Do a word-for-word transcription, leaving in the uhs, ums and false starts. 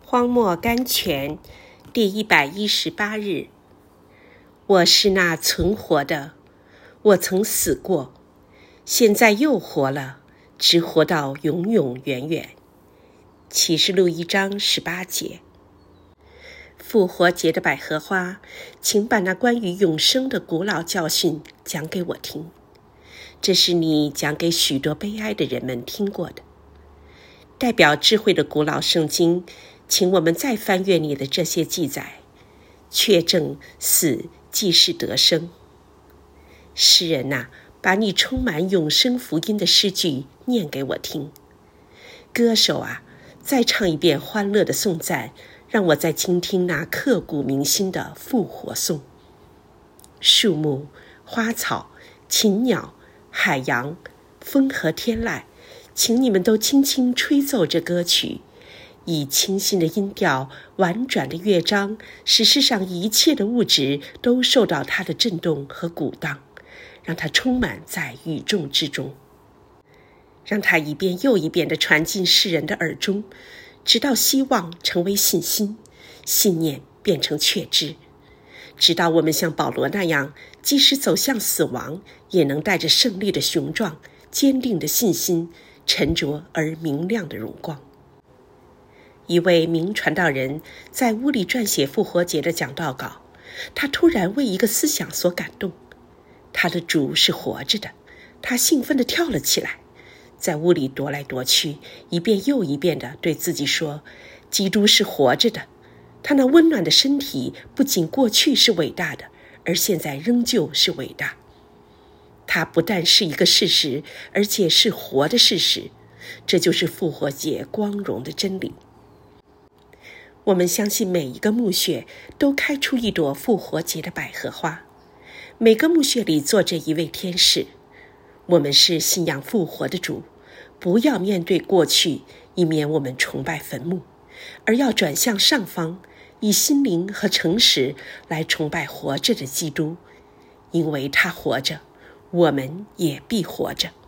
荒漠甘泉第一百一十八日，我是那存活的，我曾死过，现在又活了，直活到永永远远。启示录一章十八节。复活节的百合花，请把那关于永生的古老教训讲给我听，这是你讲给许多悲哀的人们听过的。代表智慧的古老圣经，请我们再翻阅你的这些记载，确证死即是得生。诗人啊，把你充满永生福音的诗句念给我听。歌手啊，再唱一遍欢乐的颂赞，让我再倾听那刻骨铭心的复活颂。树木、花草、禽鸟、海洋、风和天籁，请你们都轻轻吹奏这歌曲，以清新的音调、婉转的乐章，使世上一切的物质都受到它的震动和鼓荡，让它充满在宇宙之中，让它一遍又一遍地传进世人的耳中，直到希望成为信心，信念变成确知，直到我们像保罗那样，即使走向死亡，也能带着胜利的雄壮、坚定的信心，沉着而明亮的荣光。一位名传道人在屋里撰写复活节的讲道稿，他突然为一个思想所感动。他的主是活着的，他兴奋地跳了起来，在屋里踱来踱去，一遍又一遍地对自己说，基督是活着的，他那温暖的身体不仅过去是伟大的，而现在仍旧是伟大。它不但是一个事实，而且是活的事实，这就是复活节光荣的真理。我们相信每一个墓穴都开出一朵复活节的百合花，每个墓穴里坐着一位天使。我们是信仰复活的主，不要面对过去，以免我们崇拜坟墓，而要转向上方，以心灵和诚实来崇拜活着的基督，因为他活着，我们也必活着。